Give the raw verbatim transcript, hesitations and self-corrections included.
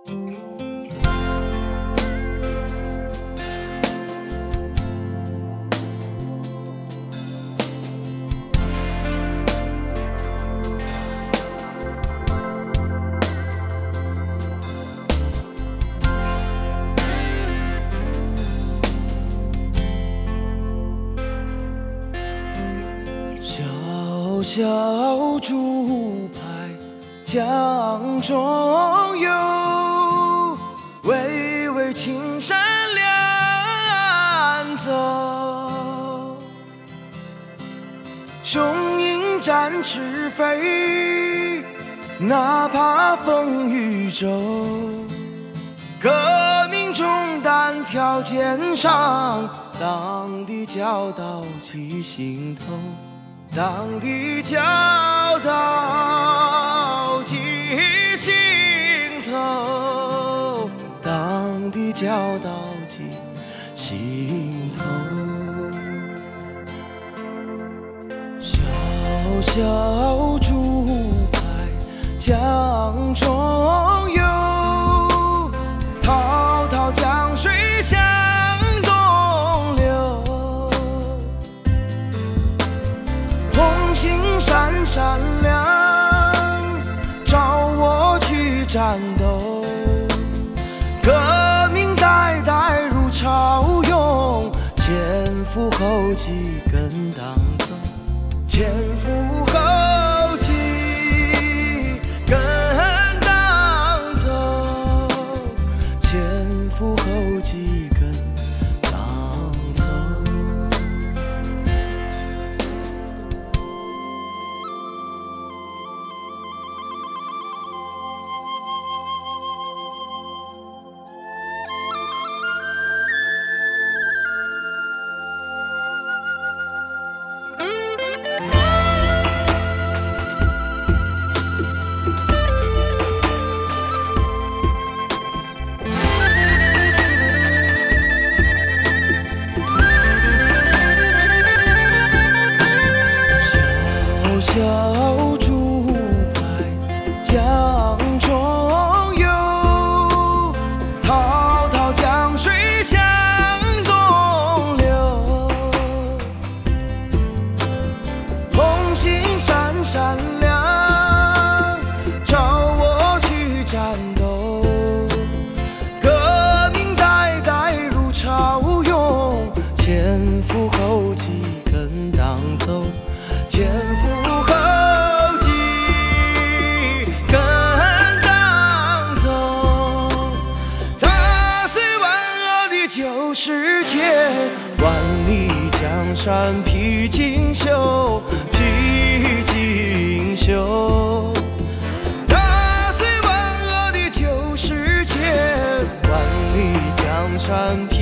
小小竹排江中游，巍巍青山两走。雄鹰展翅飞，哪怕风雨骤。革命中单挑肩上，党的教导记心头。党的教导记心头，党的教导记心头。小小竹排江中游，滔滔江水向东流。红星闪闪亮，照我去战斗。革命代代如潮涌，前赴后继跟党走，前赴后继跟党走，前赴后继跟党走。小竹排江中游，滔滔江水向东流。红星闪闪亮，照我去战斗。革命代代如潮涌，前赴后继跟党走，前赴后继跟党走。砸碎万恶的旧世界，万里江山披锦绣，披锦绣。砸碎万恶的旧世界，万里江山